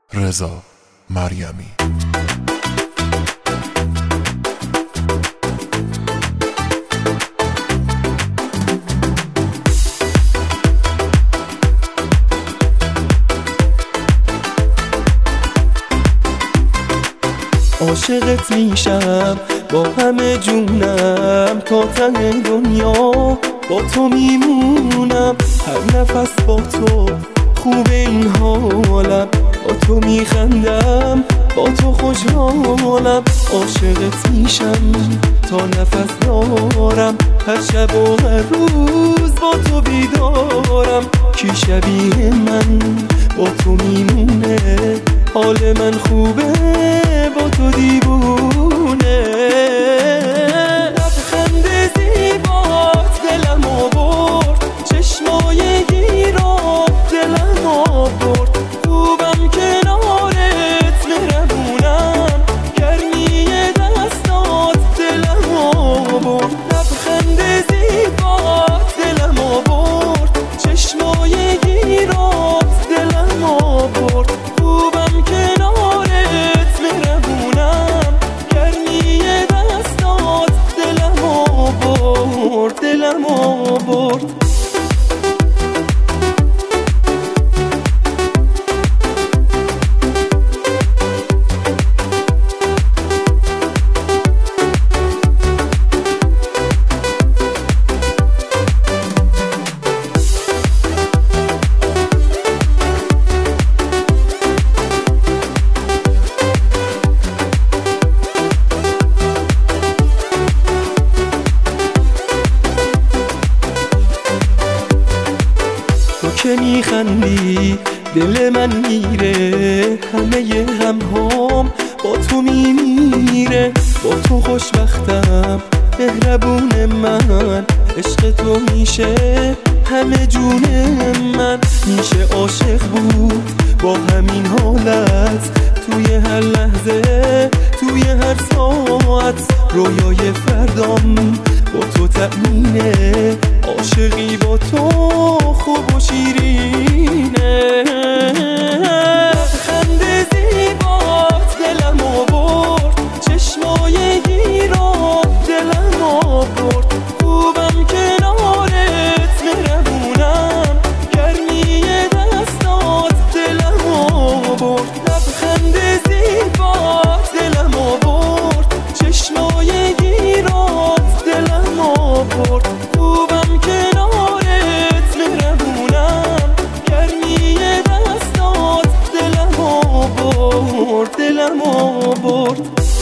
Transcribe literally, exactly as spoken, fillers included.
رضا مریمی. عاشقت میشم با همه جونم، تا ته دنیا با تو میمونم. هر نفس با تو خوب این حالم، با تو میخندم با تو خوشحالم. عاشقت میشم تا نفس دارم، هر شب و هر روز با تو بیدارم. کی شبیه من با تو میمونه، حال من خوبه با تو دیوونه. لبخند زیبات دلم آورد، چشمای گیرات دلم آورد. خوبم کنارت مهربونم، گرمی دستات دلم آورد. لبخند زیبات دلم آورد، چشمای گیرات دلم آورد. خوبم کنارت مهربونم، گرمی دستات دلم آورد دلم آورد. که میخندی دل من میره، همه همهام با تو میمیره. با تو خوشبختم مهربون من، عشق تو میشه همه جون من. میشه عاشق بود با همین حالت، توی هر لحظه توی هر ساعت. رویای فردام با تو تأمینه، عاشقی با تو خوب و شیرینه. خند زیبات دلم آورد، چشمای گیرات دلم آورد. خوبم کنارت مهربونم، گرمی دستات دلم آورد. لبخند زیبات دلم آورد، چشمای گیرات دلم آورد. خوبم کنارت مهربونم، گرمی دستات دلم آورد دلم آورد.